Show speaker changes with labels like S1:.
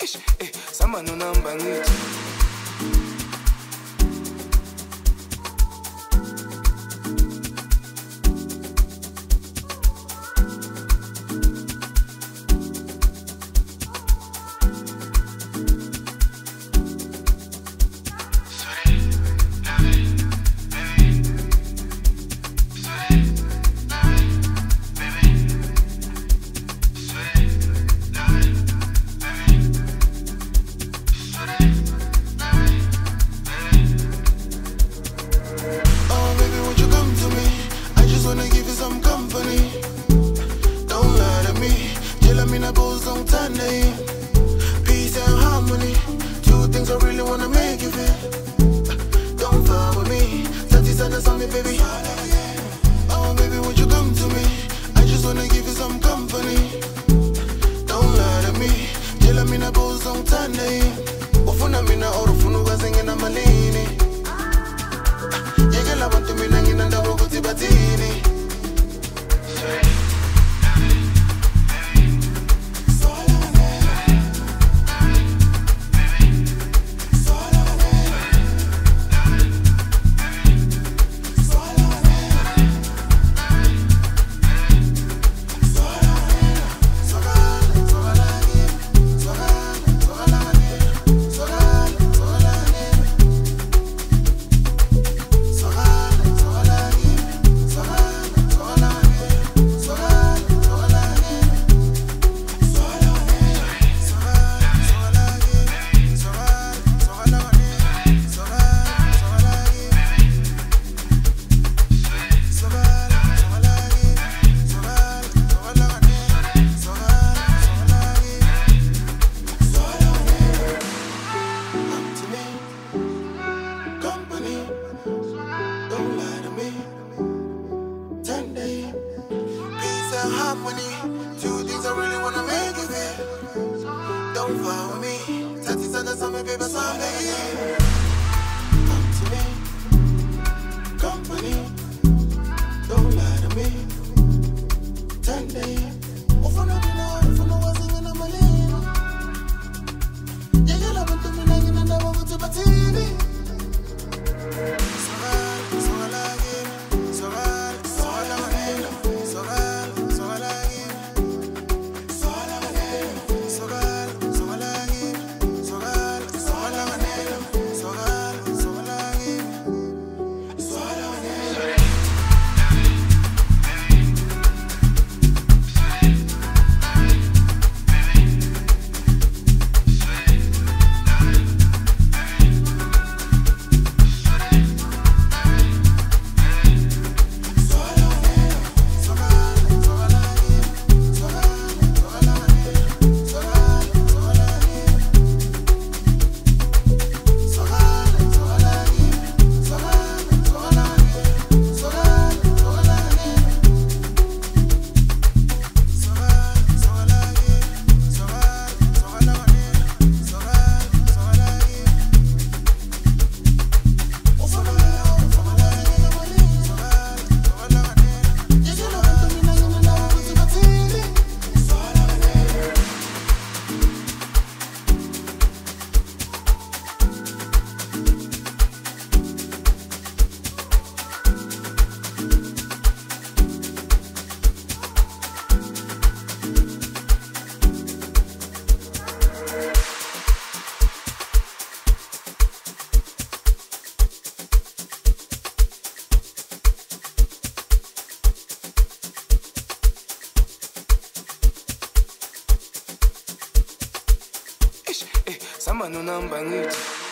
S1: Sama no namba ngithi peace and harmony, two things I really wanna make you feel. Don't fuck with me, satisfied on me, baby. Oh, baby, won't you come to me? I just wanna give you some company. Don't lie to me, tell me na boss on Sunday. Ufuna mina orufunu gazinge na malini. Yekela bantu mina ngina ndabo kuti batini. Harmony, two things I really wanna make you feel. Don't follow me, Tati said that's me, baby, someday. Come to me, company, don't lie to me. Sunday, ufuna mina, ufuna wazinga na malini. Yekela bantu mina ngina ndabo kuti batini. Sama no namba ngithi